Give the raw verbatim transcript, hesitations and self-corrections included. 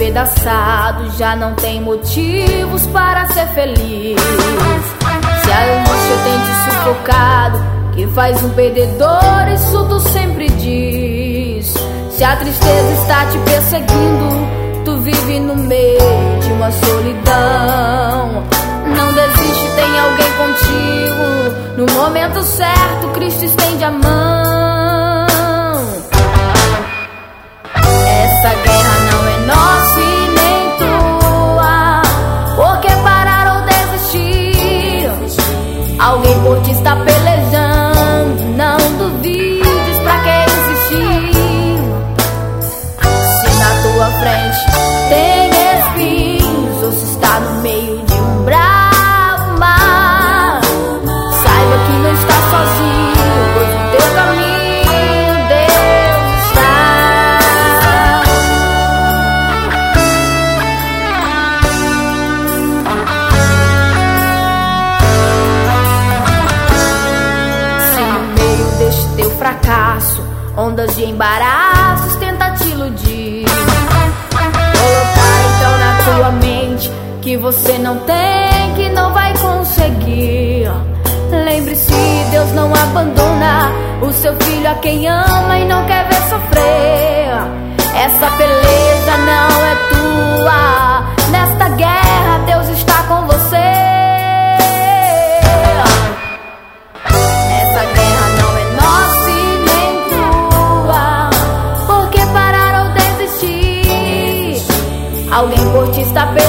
despedaçado, já não tem motivos para ser feliz. Se a angústia tem te sufocado, que faz um perdedor, isso tu sempre diz. Se a tristeza está te perseguindo, tu vive no meio de uma solidão. Não desiste, tem alguém contigo. No momento certo, Cristo estende a mão. Essa guerra não é nossa e nem tua. Por que parar ou desistir? Alguém por ti está pelejando. Não duvides, pra que insistir? Se na tua frente tem espinhos, ou se está no meio de um bravo mar, saiba que não está sozinho, pois no teu caminho Deus está. Se no meio deste teu fracasso, ondas de embaraços tenta te iludir, colocar então na tua mente que você não tem, que não vai conseguir. Lembre-se, Deus não abandona o seu filho a quem ama e não quer ver sofrer. Essa peleja não é tua, nesta guerra Deus está com você. Essa guerra não é nossa e nem tua. Por que parar ou desistir? Alguém por ti está perdendo.